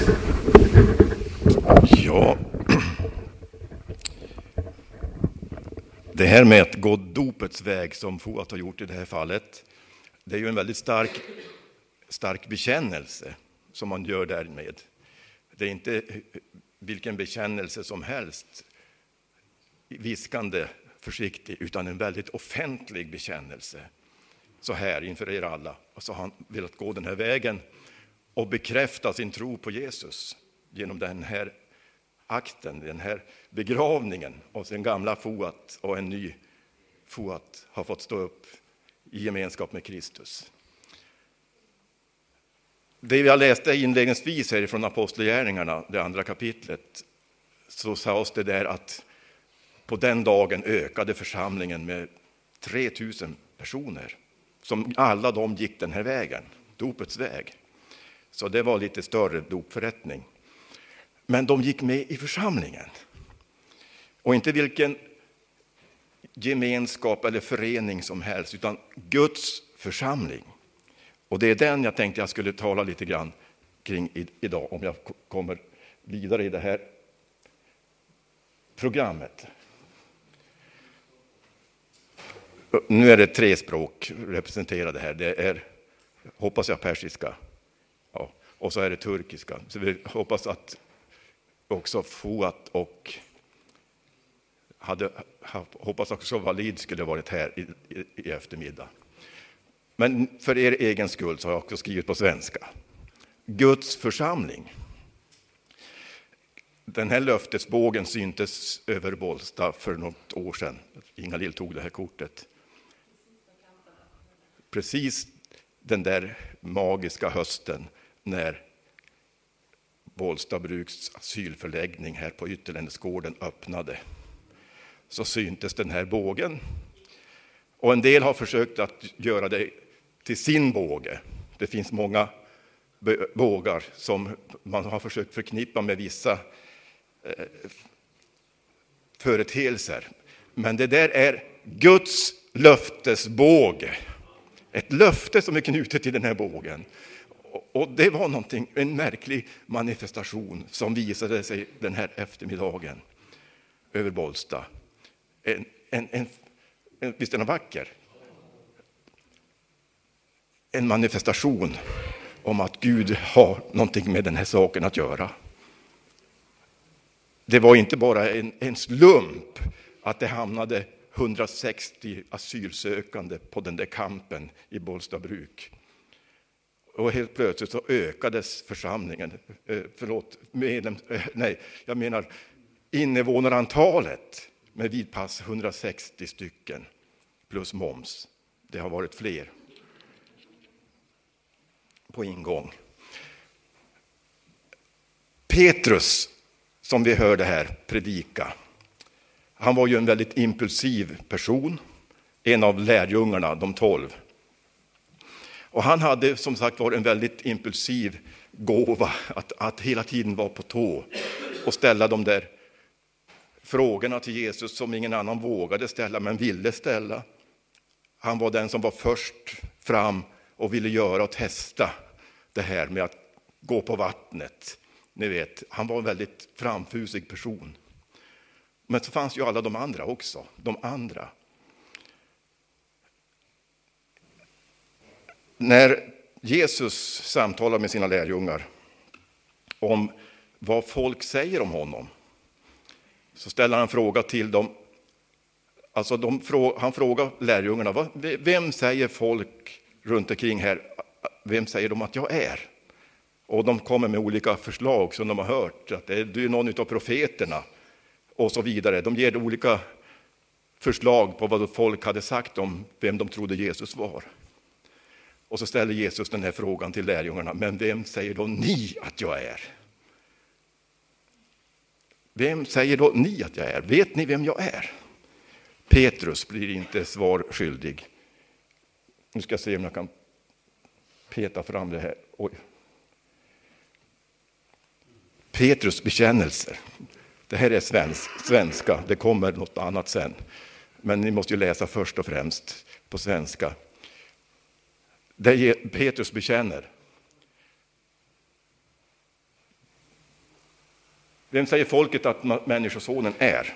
Ja, det här med att gå dopets väg som Fuat har gjort i det här fallet, det är ju en väldigt stark bekännelse som man gör därmed. Det är inte vilken bekännelse som helst, viskande försiktig, utan en väldigt offentlig bekännelse. Så här inför er alla. Och så har han velat gå den här vägen och bekräfta sin tro på Jesus genom den här akten, den här begravningen av sin gamla Fuat, och en ny Fuat har fått stå upp i gemenskap med Kristus. Det jag läste inledningsvis här från Apostlagärningarna, det andra kapitlet, så sades det där att på den dagen ökade församlingen med 3000 personer, som alla de gick den här vägen, dopets väg. Så det var lite större dopförrättning. Men de gick med i församlingen. Och inte vilken gemenskap eller förening som helst, utan Guds församling. Och det är den jag tänkte jag skulle tala lite grann kring idag, om jag kommer vidare i det här programmet. Nu är det 3 språk representerade här. Det är, hoppas jag, persiska. Ja, och så är det turkiska. Så vi hoppas att också Fuat och hoppas också Walid skulle varit här i eftermiddag. Men för er egen skull så har jag också skrivit på svenska. Guds församling. Den här löftesbågen syntes över Bålsta för något år sedan. Inga-Lill tog det här kortet. Precis den där magiska hösten när Bålsta bruks asylförläggning här på Ytterlännäsgården öppnade, så syntes den här bågen. Och en del har försökt att göra det till sin båge. Det finns många bågar som man har försökt förknippa med vissa företeelser. Men det där är Guds löftesbåge. Ett löfte som är knutet till den här bågen. Och det var en märklig manifestation som visade sig den här eftermiddagen över Bålsta. Visst är den vacker? En manifestation om att Gud har någonting med den här saken att göra. Det var inte bara en slump att det hamnade 160 asylsökande på den där kampen i Bålsta bruk. Och helt plötsligt så ökades församlingen, invånarantalet med vid pass 160 stycken plus moms. Det har varit fler på ingång. Petrus, som vi hörde här predika, han var ju en väldigt impulsiv person, en av lärjungarna, de 12. Och han hade som sagt varit en väldigt impulsiv gåva att hela tiden vara på tå och ställa de där frågorna till Jesus som ingen annan vågade ställa men ville ställa. Han var den som var först fram och ville göra och testa det här med att gå på vattnet. Ni vet, han var en väldigt framfusig person. Men så fanns ju alla de andra också, de andra. När Jesus samtalar med sina lärjungar om vad folk säger om honom, så ställer han en fråga till dem. Alltså han frågar lärjungarna, vem säger folk runt omkring här, vem säger de att jag är? Och de kommer med olika förslag som de har hört, att du är någon av profeterna och så vidare. De ger olika förslag på vad folk hade sagt om vem de trodde Jesus var. Och så ställer Jesus den här frågan till lärjungarna, men vem säger då ni att jag är? Vem säger då ni att jag är? Vet ni vem jag är? Petrus blir inte svar skyldig. Nu ska jag se om jag kan peta fram det här. Oj. Petrus bekännelser. Det här är svenska, det kommer något annat sen. Men ni måste ju läsa först och främst på svenska. Det Petrus bekänner. Vem säger folket att människosonen är?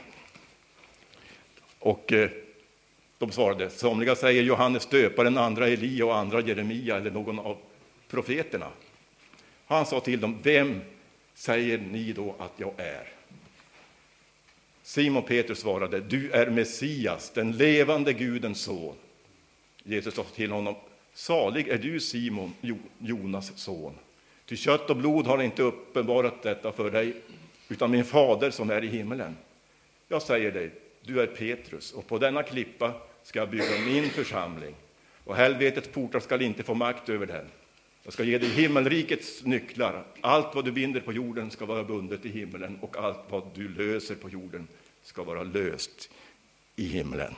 Och de svarade, somliga säger Johannes döparen, andra Elia och andra Jeremia eller någon av profeterna. Han sa till dem, vem säger ni då att jag är? Simon Petrus svarade, du är Messias, den levande Gudens son. Jesus sa till honom, salig är du Simon, Jonas son. Ty kött och blod har inte uppenbarat detta för dig, utan min fader som är i himmelen. Jag säger dig, du är Petrus, och på denna klippa ska jag bygga min församling. Och helvetets portar ska inte få makt över den. Jag ska ge dig himmelrikets nycklar. Allt vad du binder på jorden ska vara bundet i himmelen, och allt vad du löser på jorden ska vara löst i himlen.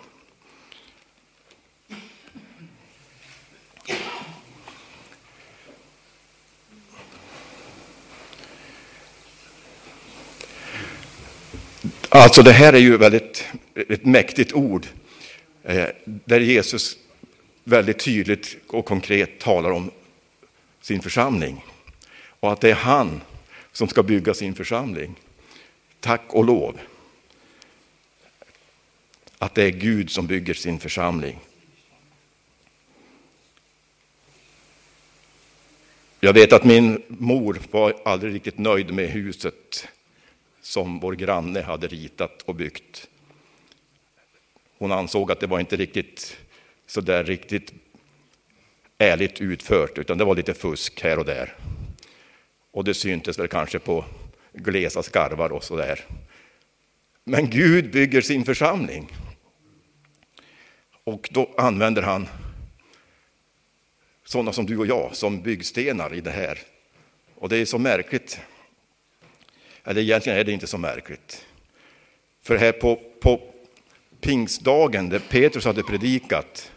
Alltså det här är ju ett mäktigt ord där Jesus väldigt tydligt och konkret talar om sin församling. Och att det är han som ska bygga sin församling. Tack och lov. Att det är Gud som bygger sin församling. Jag vet att min mor var aldrig riktigt nöjd med huset som vår granne hade ritat och byggt. Hon ansåg att det var inte riktigt ärligt utfört, utan det var lite fusk här och där. Och det syntes väl kanske på glesa skarvar och så där. Men Gud bygger sin församling. Och då använder han sådana som du och jag som byggstenar i det här. Och det är så märkligt. Eller egentligen är det inte så märkligt. För här på pingstdagen där Petrus hade predikat,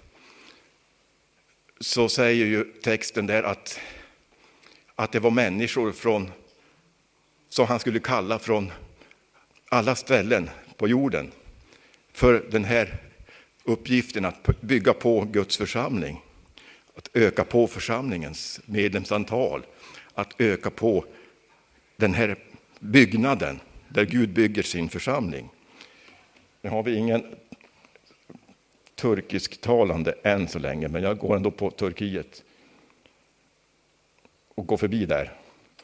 så säger ju texten där att det var människor som han skulle kalla från alla ställen på jorden för den här uppgiften att bygga på Guds församling, att öka på församlingens medlemsantal, att öka på den här byggnaden där Gud bygger sin församling. Nu har vi ingen turkisktalande än så länge, men jag går ändå på Turkiet och går förbi där.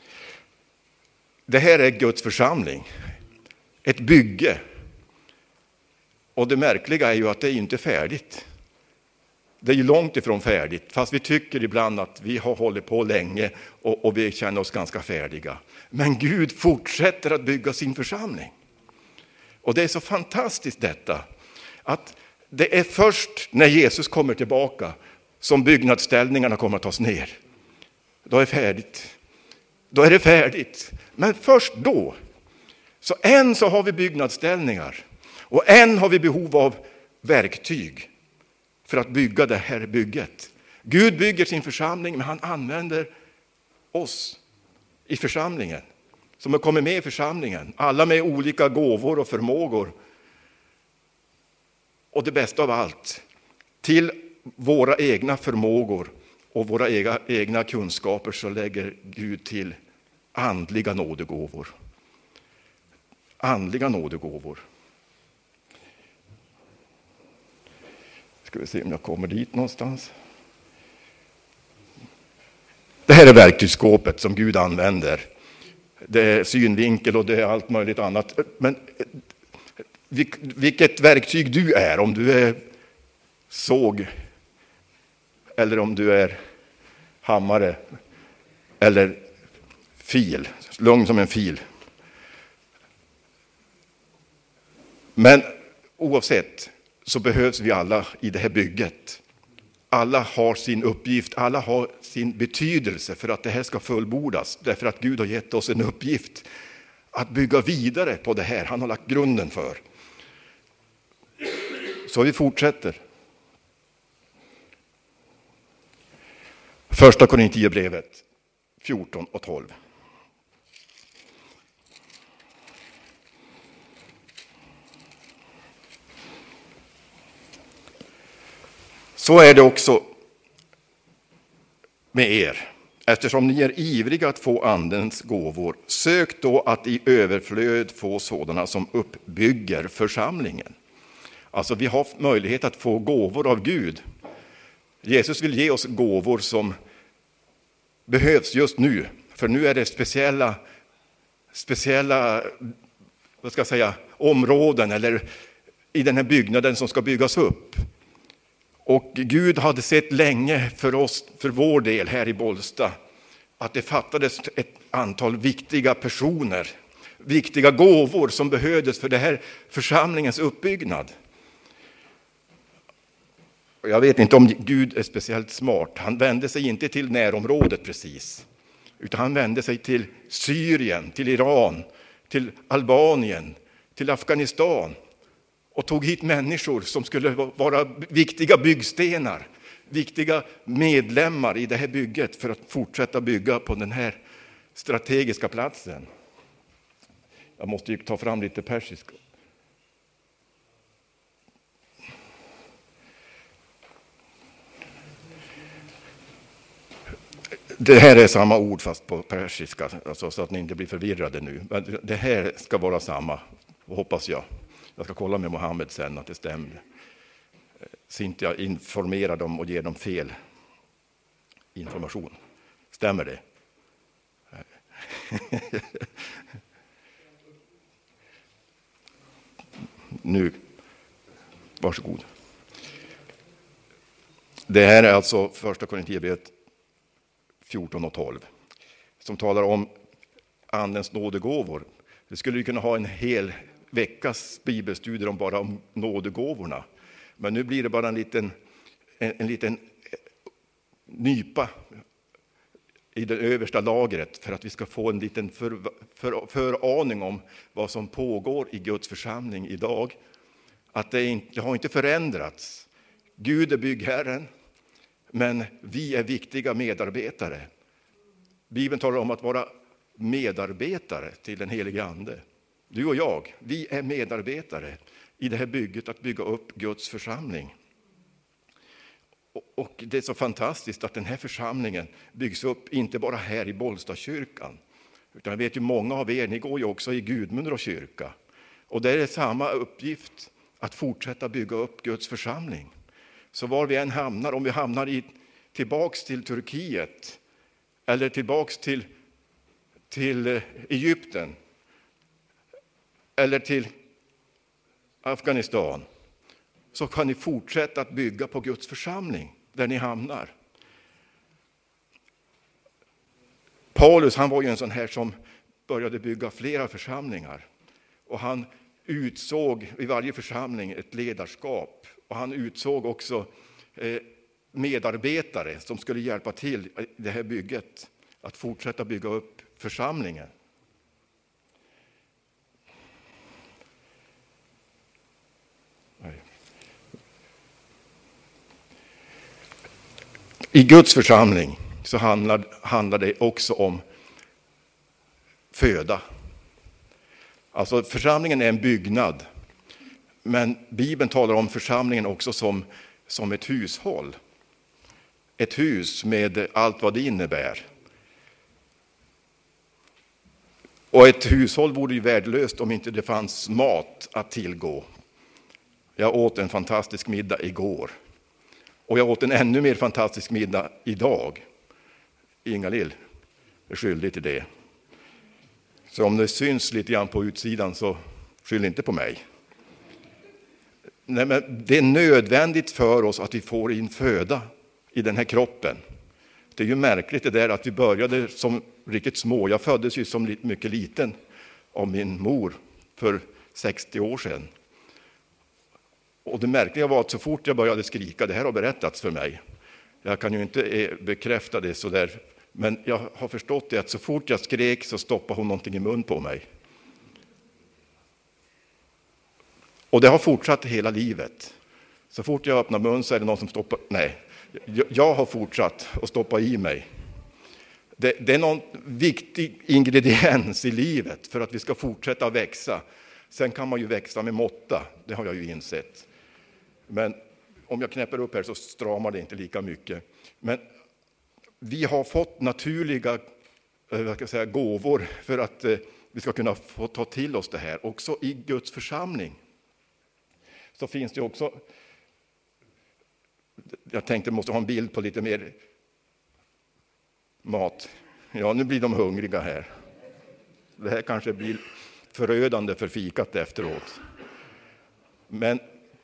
Det här är Guds församling, ett bygge. Och det märkliga är ju att det är inte färdigt. Det är ju långt ifrån färdigt, fast vi tycker ibland att vi har hållit på länge och vi känner oss ganska färdiga. Men Gud fortsätter att bygga sin församling. Och det är så fantastiskt detta, att det är först när Jesus kommer tillbaka som byggnadsställningarna kommer att tas ner. Då är det färdigt. Men först då. Så än så har vi byggnadsställningar. Och än har vi behov av verktyg för att bygga det här bygget. Gud bygger sin församling, men han använder oss i församlingen. Som har kommit med i församlingen. Alla med olika gåvor och förmågor. Och det bästa av allt, till våra egna förmågor och våra egna kunskaper så lägger Gud till andliga nådegåvor. Andliga nådegåvor. Ska vi se om jag kommer dit någonstans. Det här är verktygsskåpet som Gud använder. Det är synvinkel och det är allt möjligt annat. Men vilket verktyg du är, om du är såg eller om du är hammare eller fil, lång som en fil. Men oavsett så behövs vi alla i det här bygget. Alla har sin uppgift, alla har sin betydelse för att det här ska fullbordas. Därför att Gud har gett oss en uppgift att bygga vidare på det här. Han har lagt grunden för. Så vi fortsätter. Första Korinthierbrevet 14 och 12. Så är det också med er. eftersom ni är ivriga att få andens gåvor, sök då att i överflöd få sådana som uppbygger församlingen. Alltså vi har möjlighet att få gåvor av Gud. Jesus vill ge oss gåvor som behövs just nu. För nu är det speciella områden eller i den här byggnaden som ska byggas upp. Och Gud hade sett länge för oss, för vår del här i Bollsta, att det fattades ett antal viktiga personer, viktiga gåvor som behövdes för det här församlingens uppbyggnad. Jag vet inte om Gud är speciellt smart. Han vände sig inte till närområdet precis, utan han vände sig till Syrien, till Iran, till Albanien, till Afghanistan och tog hit människor som skulle vara viktiga byggstenar, viktiga medlemmar i det här bygget för att fortsätta bygga på den här strategiska platsen. Jag måste ju ta fram lite persiska. Det här är samma ord fast på persiska, alltså, så att ni inte blir förvirrade nu. Men det här ska vara samma, hoppas jag. Jag ska kolla med Mohammed sen att det stämmer. Så inte jag informerar dem och ger dem fel information. Stämmer det? Nu, varsågod. Det här är alltså första Korinthierbrevet 14 och 12 som talar om andens nådegåvor. Vi skulle ju kunna ha en hel veckas bibelstudier om nådegåvorna. Men nu blir det bara en liten nypa i det översta lagret för att vi ska få en liten föraning om vad som pågår i Guds församling idag. Att det har inte förändrats. Gud är byggherren, men vi är viktiga medarbetare. Bibeln talar om att vara medarbetare till den helige ande. Du och jag, vi är medarbetare i det här bygget att bygga upp Guds församling. Och det är så fantastiskt att den här församlingen byggs upp inte bara här i Bollstakyrkan. Utan jag vet ju många av er, ni går ju också i Gudmundså kyrka. Och det är samma uppgift att fortsätta bygga upp Guds församling. Så var vi än hamnar, om vi hamnar tillbaks till Turkiet eller tillbaks till Egypten eller till Afghanistan, så kan ni fortsätta att bygga på Guds församling där ni hamnar. Paulus, han var ju en sån här som började bygga flera församlingar. Och han utsåg i varje församling ett ledarskap. Och han utsåg också medarbetare som skulle hjälpa till i det här bygget. Att fortsätta bygga upp församlingen. I Guds församling så handlar det också om föda. Alltså församlingen är en byggnad. Men Bibeln talar om församlingen också som ett hushåll. Ett hus med allt vad det innebär. Och ett hushåll vore ju värdelöst om inte det fanns mat att tillgå. Jag åt en fantastisk middag igår. Och jag åt en ännu mer fantastisk middag idag. Inga-Lill är skyldig till det. Så om det syns lite grann på utsidan så skyll inte på mig. Nej, men det är nödvändigt för oss att vi får in föda i den här kroppen. Det är ju märkligt det där att vi började som riktigt små. Jag föddes ju som mycket liten av min mor för 60 år sedan. Och det märkliga var att så fort jag började skrika, det här har berättats för mig. Jag kan ju inte bekräfta det så där, men jag har förstått det att så fort jag skrek så stoppade hon någonting i mun på mig. Och det har fortsatt hela livet. Så fort jag öppnar mun så är det någon som stoppar. Nej, jag har fortsatt att stoppa i mig. Det är någon viktig ingrediens i livet för att vi ska fortsätta växa. Sen kan man ju växa med måtta, det har jag ju insett. Men om jag knäpper upp här så stramar det inte lika mycket. Men vi har fått naturliga gåvor för att vi ska kunna få ta till oss det här. Också i Guds församling så finns det också, jag tänkte måste ha en bild på lite mer mat. Ja, nu blir de hungriga här. Det här kanske blir förödande för fikat efteråt. Men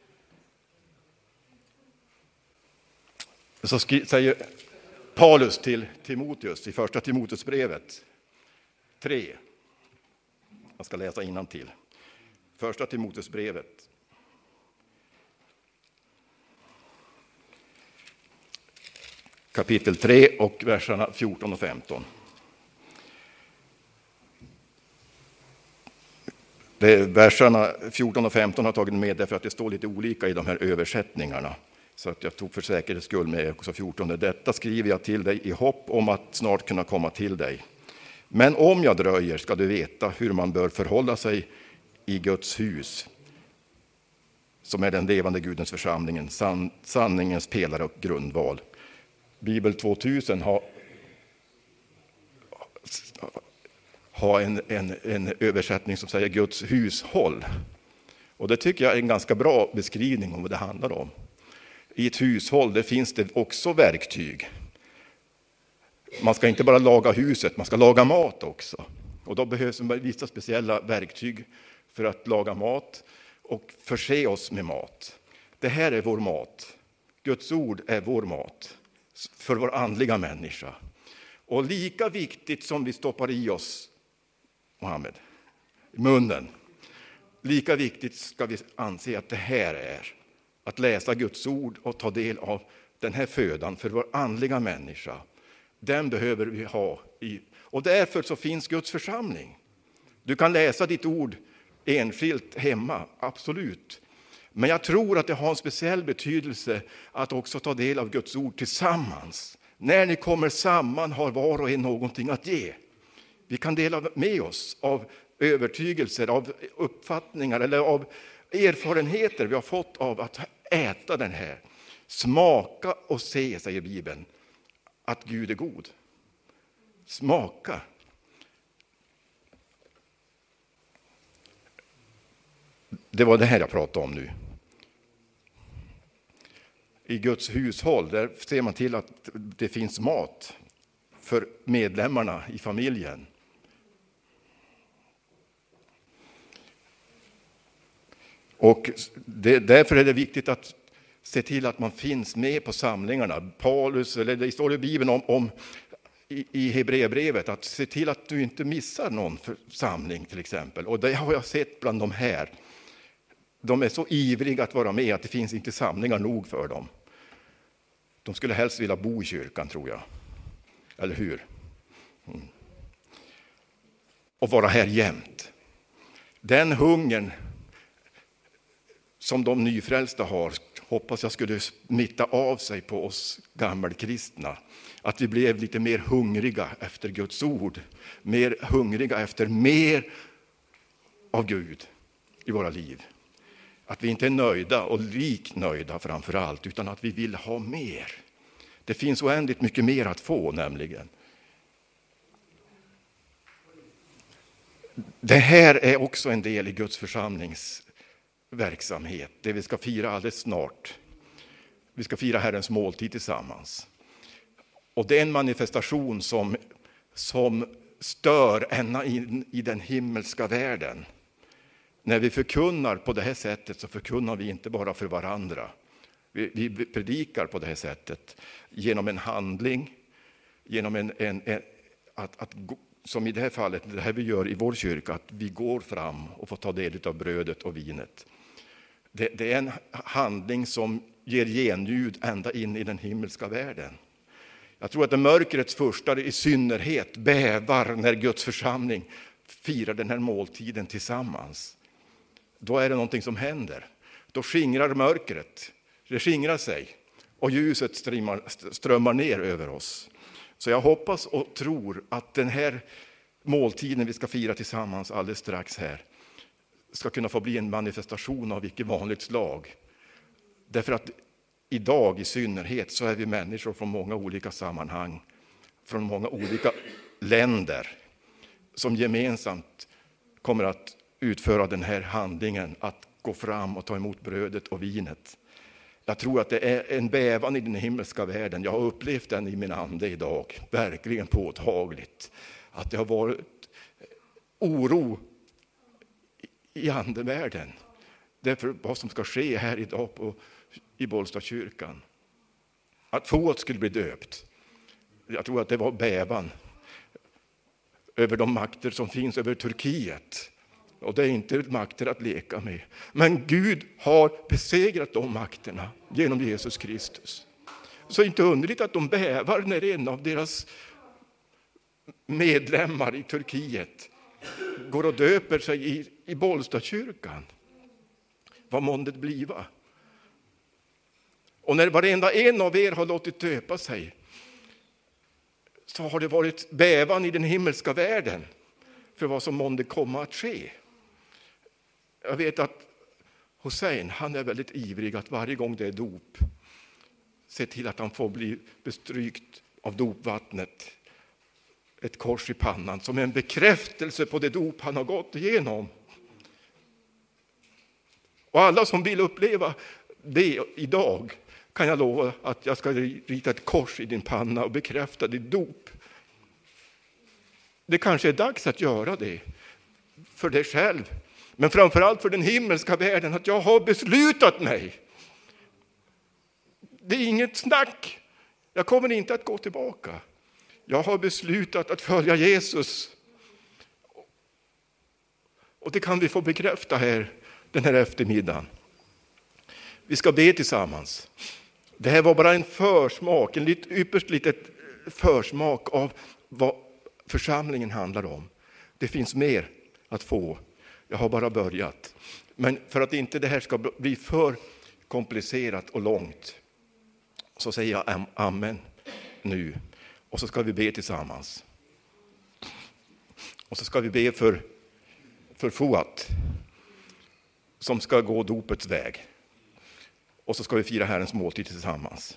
så säger Paulus till Timoteus i första Timoteusbrevet 3. Jag ska läsa innantill. Första Timoteusbrevet. Kapitel 3 och verserna 14 och 15. Verserna 14 och 15 har tagit med därför att det står lite olika i de här översättningarna. Så att jag tog för säkerhets skull med också 14. Detta skriver jag till dig i hopp om att snart kunna komma till dig. Men om jag dröjer ska du veta hur man bör förhålla sig i Guds hus, som är den levande Gudens församlingen, sanningens pelare och grundval. Bibel 2000 har en översättning som säger Guds hushåll. Och det tycker jag är en ganska bra beskrivning om vad det handlar om. I ett hushåll det finns det också verktyg. Man ska inte bara laga huset, man ska laga mat också. Och då behövs vissa speciella verktyg för att laga mat och förse oss med mat. Det här är vår mat. Guds ord är vår mat för vår andliga människa. Och lika viktigt som vi stoppar i oss, Mohammed, i munnen, lika viktigt ska vi anse att det här är. Att läsa Guds ord och ta del av den här födan för vår andliga människa. Den behöver vi ha. Och därför så finns Guds församling. Du kan läsa ditt ord enskilt hemma, absolut. Men jag tror att det har en speciell betydelse att också ta del av Guds ord tillsammans. När ni kommer samman har var och en någonting att ge. Vi kan dela med oss av övertygelser, av uppfattningar eller av erfarenheter vi har fått av att äta den här. Smaka och se, säger Bibeln, att Gud är god. Smaka. Det var det här jag pratade om nu. I Guds hushåll där ser man till att det finns mat för medlemmarna i familjen. Och därför är det viktigt att se till att man finns med på samlingarna. Paulus, eller det står i Bibeln om i Hebreerbrevet, att se till att du inte missar någon församling till exempel. Och det har jag sett bland de här. De är så ivriga att vara med att det finns inte samlingar nog för dem. De skulle helst vilja bo i kyrkan, tror jag. Eller hur? Och vara här jämt. Den hungern som de nyfrälsta har, hoppas jag skulle smitta av sig på oss gammalkristna. Att vi blev lite mer hungriga efter Guds ord. Mer hungriga efter mer av Gud i våra liv. Att vi inte är nöjda och liknöjda framför allt, utan att vi vill ha mer. Det finns oändligt mycket mer att få nämligen. Det här är också en del i Guds församlingsverksamhet. Det vi ska fira alldeles snart. Vi ska fira Herrens måltid tillsammans. Och det är en manifestation som stör ända in i den himmelska världen. När vi förkunnar på det här sättet så förkunnar vi inte bara för varandra. Vi predikar på det här sättet genom en handling, genom som i det här fallet, det här vi gör i vår kyrka, att vi går fram och får ta del av brödet och vinet. Det är en handling som ger genljud ända in i den himmelska världen. Jag tror att det mörkrets första i synnerhet bävar när Guds församling firar den här måltiden tillsammans. Då är det någonting som händer. Då skingrar mörkret. Det skingrar sig. Och ljuset strömmar ner över oss. Så jag hoppas och tror att den här måltiden vi ska fira tillsammans alldeles strax här ska kunna få bli en manifestation av icke vanligt slag. Därför att idag i synnerhet så är vi människor från många olika sammanhang från många olika länder som gemensamt kommer att utföra den här handlingen, att gå fram och ta emot brödet och vinet. Jag tror att det är en bävan i den himmelska världen. Jag har upplevt den i min ande idag, verkligen påtagligt. Att det har varit oro i andevärlden. Därför vad som ska ske här idag i Bollstadskyrkan. Att Fuat skulle bli döpt. Jag tror att det var bävan över de makter som finns över Turkiet. Och det är inte makter att leka med. Men Gud har besegrat de makterna genom Jesus Kristus. Så inte underligt att de bävar när en av deras medlemmar i Turkiet går och döper sig i Bollstadskyrkan. Vad månde det bliva? Och när varenda en av er har låtit döpa sig, så har det varit bävan i den himmelska världen för vad som månde komma att ske. Jag vet att Hussein, han är väldigt ivrig att varje gång det är dop se till att han får bli bestrykt av dopvattnet, ett kors i pannan som en bekräftelse på det dop han har gått igenom. Och alla som vill uppleva det idag kan jag lova att jag ska rita ett kors i din panna och bekräfta ditt dop. Det kanske är dags att göra det för dig själv, men framförallt för den himmelska världen, att jag har beslutat mig. Det är inget snack. Jag kommer inte att gå tillbaka. Jag har beslutat att följa Jesus. Och det kan vi få bekräfta här den här eftermiddagen. Vi ska be tillsammans. Det här var bara en försmak, en ypperst litet försmak av vad församlingen handlar om. Det finns mer att få. Jag har bara börjat. Men för att inte det här ska bli för komplicerat och långt, så säger jag amen nu. Och så ska vi be tillsammans. Och så ska vi be för Fuat som ska gå dopets väg. Och så ska vi fira Herrens måltid tillsammans.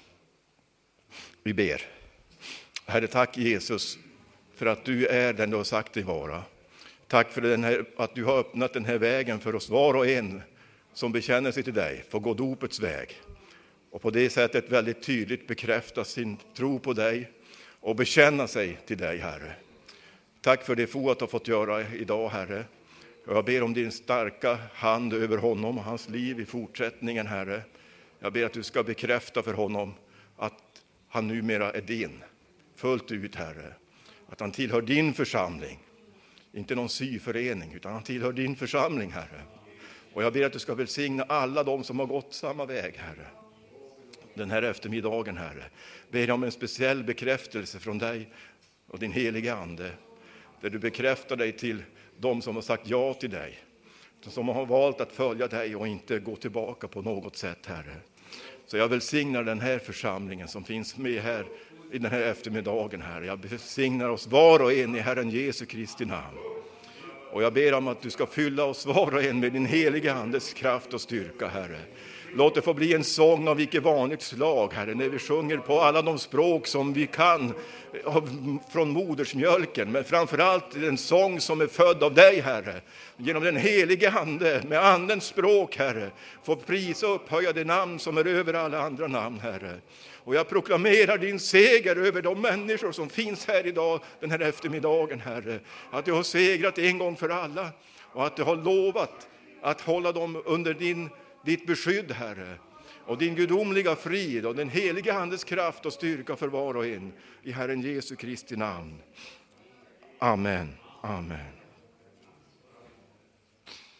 Vi ber. Herre, tack Jesus för att du är den du har sagt dig vara. Tack för att du har öppnat den här vägen för oss var och en som bekänner sig till dig, får gå dopets väg. Och på det sättet väldigt tydligt bekräfta sin tro på dig och bekänna sig till dig, Herre. Tack för det Fuat har fått göra idag, Herre. Jag ber om din starka hand över honom och hans liv i fortsättningen, Herre. Jag ber att du ska bekräfta för honom att han numera är din, fullt ut, Herre. Att han tillhör din församling, inte någon syförening, utan han tillhör din församling, Herre. Och jag ber att du ska välsigna alla de som har gått samma väg, Herre. Den här eftermiddagen, Herre, ber jag om en speciell bekräftelse från dig och din heliga ande, där du bekräftar dig till de som har sagt ja till dig, som har valt att följa dig och inte gå tillbaka på något sätt, Herre. Så jag välsignar den här församlingen som finns med här i den här eftermiddagen, Herre. Jag välsignar oss var och en i Herren Jesu Kristi namn. Och jag ber om att du ska fylla oss var och en med din heliga andes kraft och styrka, Herre. Låt det få bli en sång av icke vanligt slag, Herre, när vi sjunger på alla de språk som vi kan från modersmjölken. Men framförallt en sång som är född av dig, Herre. Genom den heliga ande, med andens språk, Herre. Få prisa och upphöja det namn som är över alla andra namn, Herre. Och jag proklamerar din seger över de människor som finns här idag, den här eftermiddagen, Herre. Att du har segrat en gång för alla och att du har lovat att hålla dem under ditt beskydd, Herre. Och din gudomliga frid och den heliga andes kraft och styrka för var och en. I Herren Jesu Kristi namn. Amen. Amen.